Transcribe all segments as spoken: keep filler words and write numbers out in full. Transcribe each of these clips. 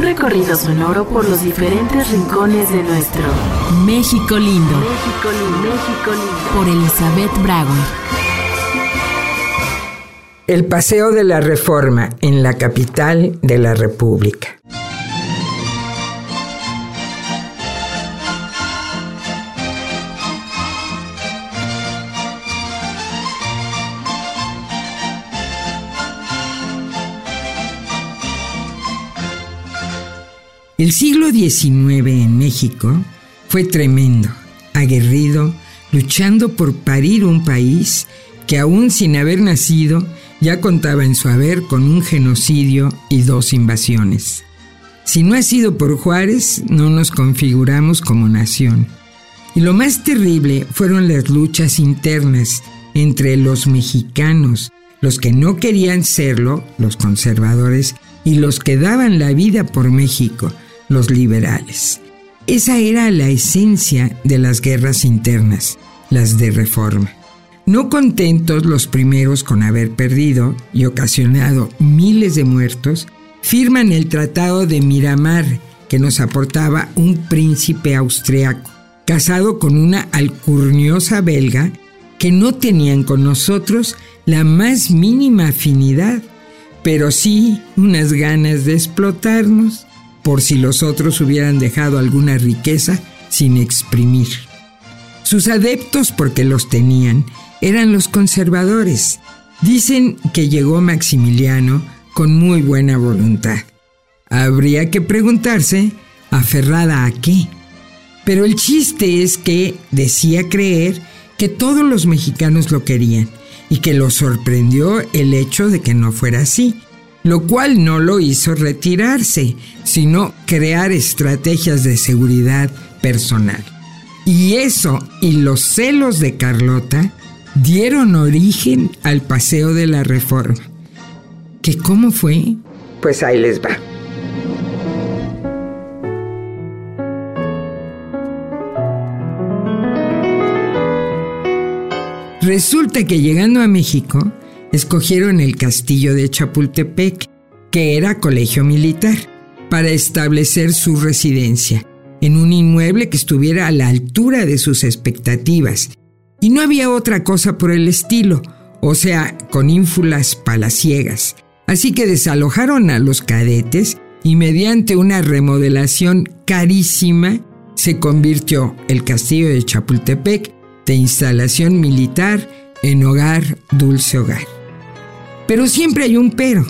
recorrido sonoro por los diferentes rincones de nuestro México lindo. México lindo, México lindo. Por Elizabeth Brauer. El Paseo de la Reforma en la capital de la República. El siglo diecinueve en México fue tremendo, aguerrido, luchando por parir un país que aún sin haber nacido ya contaba en su haber con un genocidio y dos invasiones. Si no ha sido por Juárez, no nos configuramos como nación. Y lo más terrible fueron las luchas internas entre los mexicanos, los que no querían serlo, los conservadores, y los que daban la vida por México, los liberales. Esa era la esencia de las guerras internas, las de Reforma. No contentos los primeros con haber perdido y ocasionado miles de muertos, firman el Tratado de Miramar, que nos aportaba un príncipe austriaco, casado con una alcurniosa belga, que no tenían con nosotros la más mínima afinidad, pero sí unas ganas de explotarnos, por si los otros hubieran dejado alguna riqueza sin exprimir. Sus adeptos, porque los tenían, eran los conservadores. Dicen que llegó Maximiliano con muy buena voluntad. Habría que preguntarse, ¿aferrada a qué? Pero el chiste es que decía creer que todos los mexicanos lo querían y que lo sorprendió el hecho de que no fuera así, lo cual no lo hizo retirarse, sino crear estrategias de seguridad personal. Y eso y los celos de Carlota dieron origen al Paseo de la Reforma. ¿Que cómo fue? Pues ahí les va. Resulta que llegando a México, escogieron el castillo de Chapultepec, que era colegio militar, para establecer su residencia, en un inmueble que estuviera a la altura de sus expectativas. Y no había otra cosa por el estilo, o sea, con ínfulas palaciegas. Así que desalojaron a los cadetes y mediante una remodelación carísima, se convirtió el castillo de Chapultepec de instalación militar en hogar dulce hogar. Pero siempre hay un pero,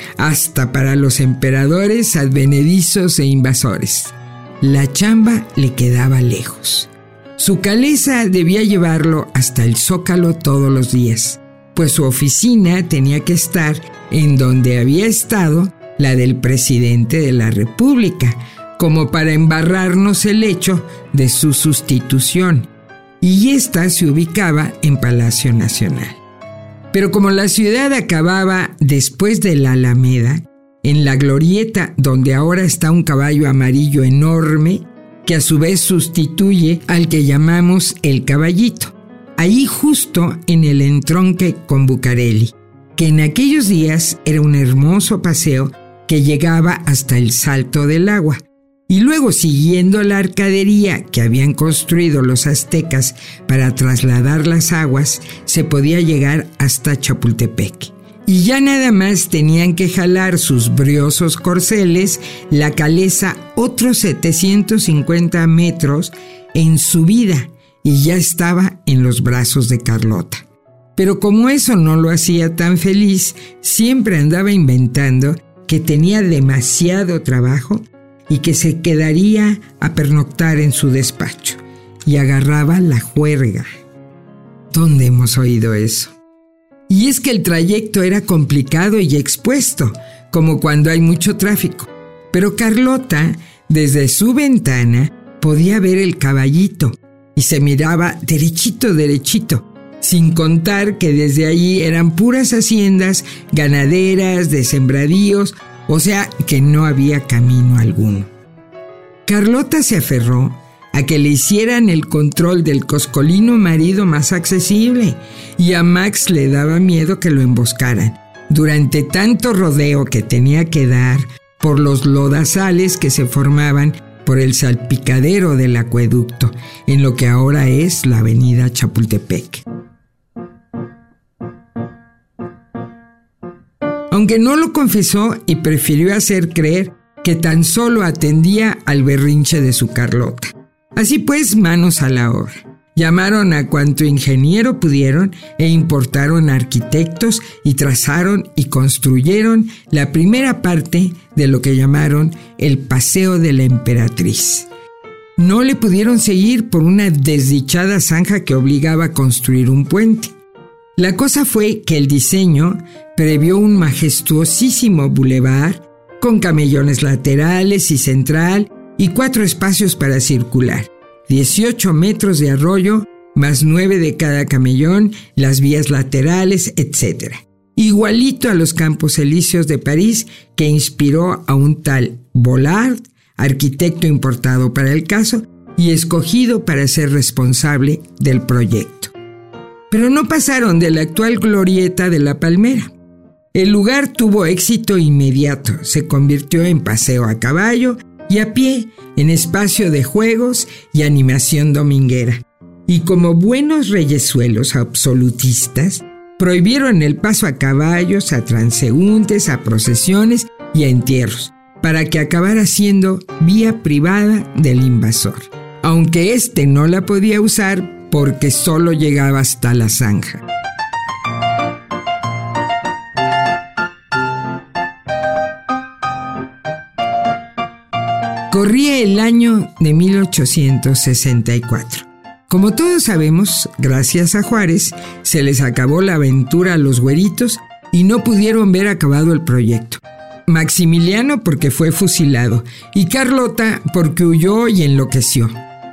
hasta para los emperadores advenedizos e invasores. La chamba le quedaba lejos. Su caleza debía llevarlo hasta el Zócalo todos los días, pues su oficina tenía que estar en donde había estado la del presidente de la República, como para embarrarnos el hecho de su sustitución, y ésta se ubicaba en Palacio Nacional. Pero como la ciudad acababa después de la Alameda, en la glorieta donde ahora está un caballo amarillo enorme, que a su vez sustituye al que llamamos el Caballito, ahí justo en el entronque con Bucareli, que en aquellos días era un hermoso paseo que llegaba hasta el Salto del Agua, y luego siguiendo la arcadería que habían construido los aztecas para trasladar las aguas, se podía llegar hasta Chapultepec. Y ya nada más tenían que jalar sus briosos corceles la caleza otros setecientos cincuenta metros en subida, y ya estaba en los brazos de Carlota. Pero como eso no lo hacía tan feliz, siempre andaba inventando que tenía demasiado trabajo y que se quedaría a pernoctar en su despacho, y agarraba la juerga. ¿Dónde hemos oído eso? Y es que el trayecto era complicado y expuesto, como cuando hay mucho tráfico. Pero Carlota, desde su ventana, podía ver el Caballito y se miraba derechito, derechito, sin contar que desde allí eran puras haciendas ganaderas, de sembradíos, o sea que no había camino alguno. Carlota se aferró a que le hicieran el control del coscolino marido más accesible, y a Max le daba miedo que lo emboscaran. Durante tanto rodeo que tenía que dar, por los lodazales que se formaban por el salpicadero del acueducto, en lo que ahora es la avenida Chapultepec. Aunque no lo confesó y prefirió hacer creer que tan solo atendía al berrinche de su Carlota. Así pues, manos a la obra. Llamaron a cuanto ingeniero pudieron e importaron arquitectos y trazaron y construyeron la primera parte de lo que llamaron el Paseo de la Emperatriz. No le pudieron seguir por una desdichada zanja que obligaba a construir un puente. La cosa fue que el diseño previó un majestuosísimo bulevar con camellones laterales y central y cuatro espacios para circular, dieciocho metros de arroyo, más nueve de cada camellón, las vías laterales, etcétera. Igualito a los Campos Elíseos de París, que inspiró a un tal Vollard, arquitecto importado para el caso y escogido para ser responsable del proyecto. Pero no pasaron de la actual glorieta de La Palmera. El lugar tuvo éxito inmediato, se convirtió en paseo a caballo y a pie, en espacio de juegos y animación dominguera. Y como buenos reyesuelos absolutistas, prohibieron el paso a caballos, a transeúntes, a procesiones y a entierros, para que acabara siendo vía privada del invasor, aunque éste no la podía usar porque solo llegaba hasta la zanja. Corría el año de mil ochocientos sesenta y cuatro. Como todos sabemos, gracias a Juárez, se les acabó la aventura a los güeritos y no pudieron ver acabado el proyecto. Maximiliano porque fue fusilado y Carlota porque huyó y enloqueció.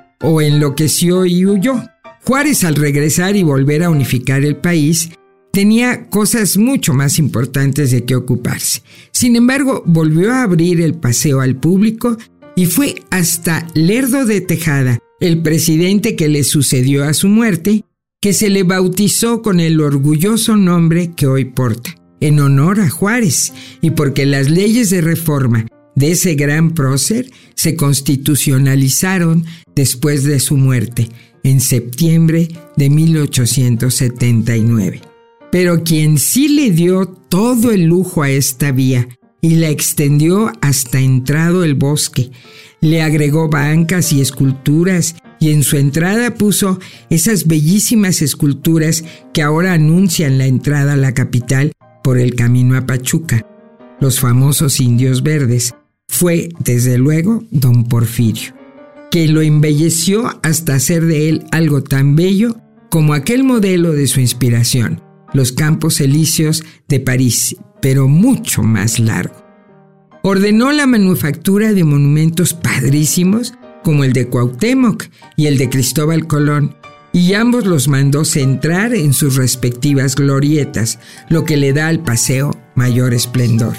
O enloqueció y huyó. Juárez, al regresar y volver a unificar el país, tenía cosas mucho más importantes de que ocuparse. Sin embargo, volvió a abrir el paseo al público y fue hasta Lerdo de Tejada, el presidente que le sucedió a su muerte, que se le bautizó con el orgulloso nombre que hoy porta, en honor a Juárez, y porque las leyes de reforma de ese gran prócer se constitucionalizaron después de su muerte, en septiembre de mil ochocientos setenta y nueve. Pero quien sí le dio todo el lujo a esta vía y la extendió hasta entrado el bosque, le agregó bancas y esculturas y en su entrada puso esas bellísimas esculturas que ahora anuncian la entrada a la capital por el camino a Pachuca, los famosos indios verdes, fue desde luego don Porfirio, que lo embelleció hasta hacer de él algo tan bello como aquel modelo de su inspiración, los Campos Elíseos de París, pero mucho más largo. Ordenó la manufactura de monumentos padrísimos como el de Cuauhtémoc y el de Cristóbal Colón, y ambos los mandó centrar en sus respectivas glorietas, lo que le da al paseo mayor esplendor.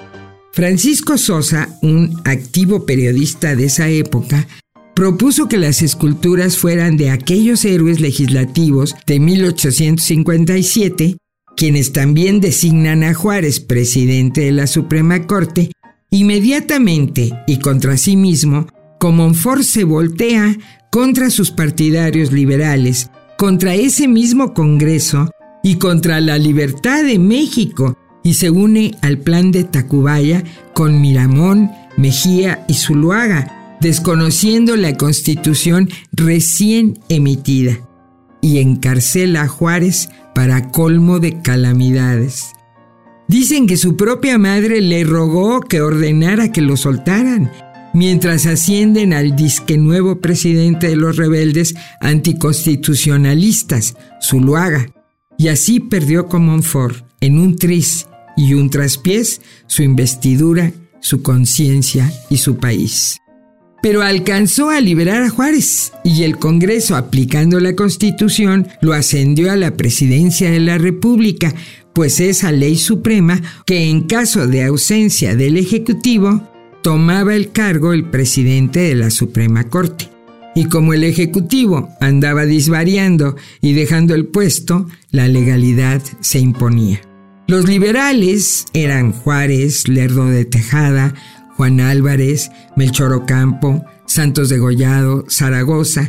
Francisco Sosa, un activo periodista de esa época, propuso que las esculturas fueran de aquellos héroes legislativos de mil ochocientos cincuenta y siete, quienes también designan a Juárez presidente de la Suprema Corte. Inmediatamente y contra sí mismo, Comonfort se voltea contra sus partidarios liberales, contra ese mismo Congreso y contra la libertad de México, y se une al plan de Tacubaya con Miramón, Mejía y Zuluaga, desconociendo la Constitución recién emitida, y encarcela a Juárez para colmo de calamidades. Dicen que su propia madre le rogó que ordenara que lo soltaran, mientras ascienden al disque nuevo presidente de los rebeldes anticonstitucionalistas, Zuluaga, y así perdió Comonfort en un tris y un traspiés su investidura, su conciencia y su país. Pero alcanzó a liberar a Juárez y el Congreso, aplicando la Constitución, lo ascendió a la presidencia de la República, pues esa ley suprema que en caso de ausencia del Ejecutivo tomaba el cargo el presidente de la Suprema Corte. Y como el Ejecutivo andaba disvariando y dejando el puesto, la legalidad se imponía. Los liberales eran Juárez, Lerdo de Tejada, Juan Álvarez, Melchor Ocampo, Santos Degollado, Zaragoza.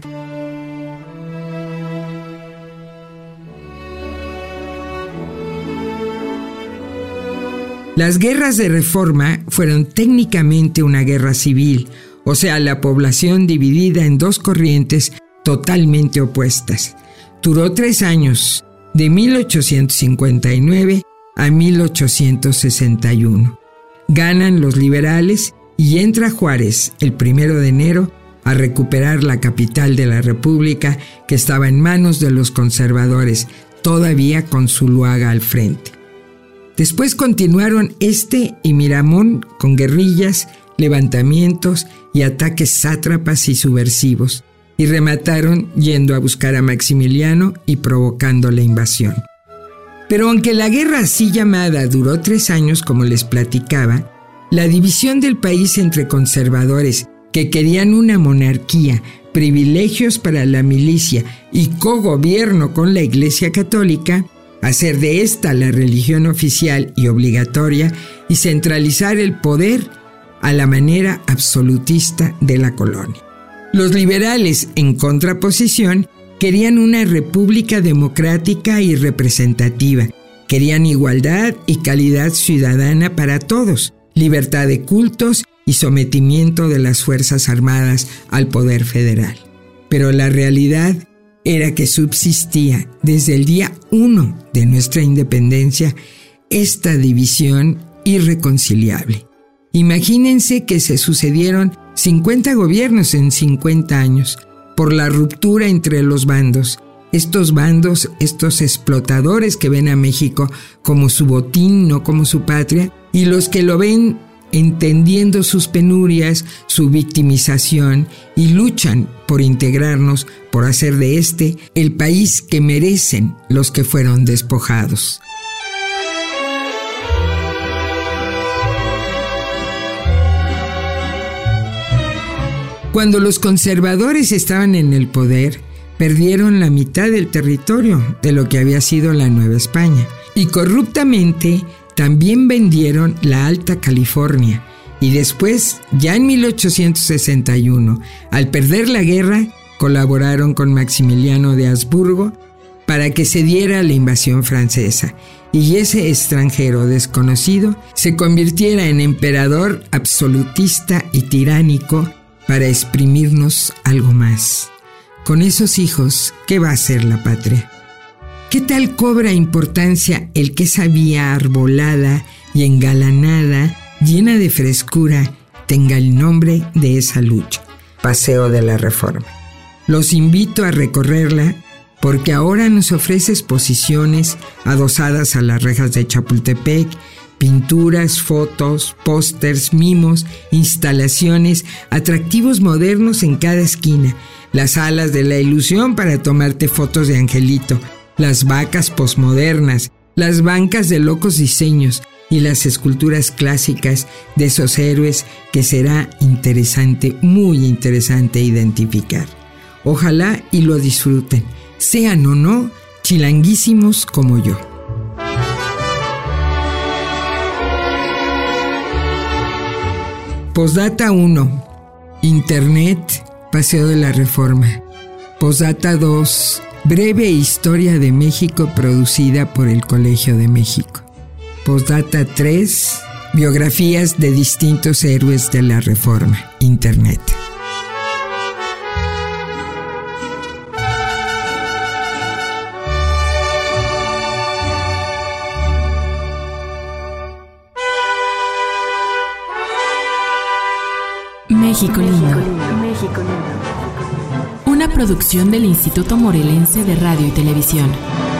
Las guerras de Reforma fueron técnicamente una guerra civil, o sea, la población dividida en dos corrientes totalmente opuestas. Duró tres años, de mil ochocientos cincuenta y nueve a mil ochocientos sesenta y uno. Ganan los liberales y entra Juárez el primero de enero a recuperar la capital de la República, que estaba en manos de los conservadores, todavía con Zuluaga al frente. Después continuaron este y Miramón con guerrillas, levantamientos y ataques sátrapas y subversivos, y remataron yendo a buscar a Maximiliano y provocando la invasión. Pero aunque la guerra así llamada duró tres años, como les platicaba, la división del país entre conservadores que querían una monarquía, privilegios para la milicia y cogobierno con la Iglesia Católica, hacer de esta la religión oficial y obligatoria y centralizar el poder a la manera absolutista de la colonia. Los liberales, en contraposición, querían una república democrática y representativa. Querían igualdad y calidad ciudadana para todos, libertad de cultos y sometimiento de las Fuerzas Armadas al poder federal. Pero la realidad era que subsistía desde el día uno de nuestra independencia esta división irreconciliable. Imagínense que se sucedieron cincuenta gobiernos en cincuenta años por la ruptura entre los bandos. Estos bandos, estos explotadores que ven a México como su botín, no como su patria, y los que lo ven entendiendo sus penurias, su victimización, y luchan por integrarnos, por hacer de este el país que merecen los que fueron despojados. Cuando los conservadores estaban en el poder, perdieron la mitad del territorio de lo que había sido la Nueva España, y corruptamente también vendieron la Alta California, y después, ya en mil ochocientos sesenta y uno, al perder la guerra, colaboraron con Maximiliano de Habsburgo para que se diera la invasión francesa, y ese extranjero desconocido se convirtiera en emperador absolutista y tiránico para exprimirnos algo más. Con esos hijos, ¿qué va a hacer la patria? ¿Qué tal cobra importancia el que esa vía arbolada y engalanada, llena de frescura, tenga el nombre de esa lucha? Paseo de la Reforma. Los invito a recorrerla porque ahora nos ofrece exposiciones adosadas a las rejas de Chapultepec, pinturas, fotos, pósters, mimos, instalaciones, atractivos modernos en cada esquina, las alas de la ilusión para tomarte fotos de angelito, las vacas posmodernas, las bancas de locos diseños y las esculturas clásicas de esos héroes que será interesante, muy interesante identificar. Ojalá y lo disfruten, sean o no chilanguísimos como yo. Postdata uno. Internet, Paseo de la Reforma. Postdata dos. Breve historia de México producida por el Colegio de México. Postdata tres. Biografías de distintos héroes de la Reforma. Internet. México lindo. Una producción del Instituto Morelense de Radio y Televisión.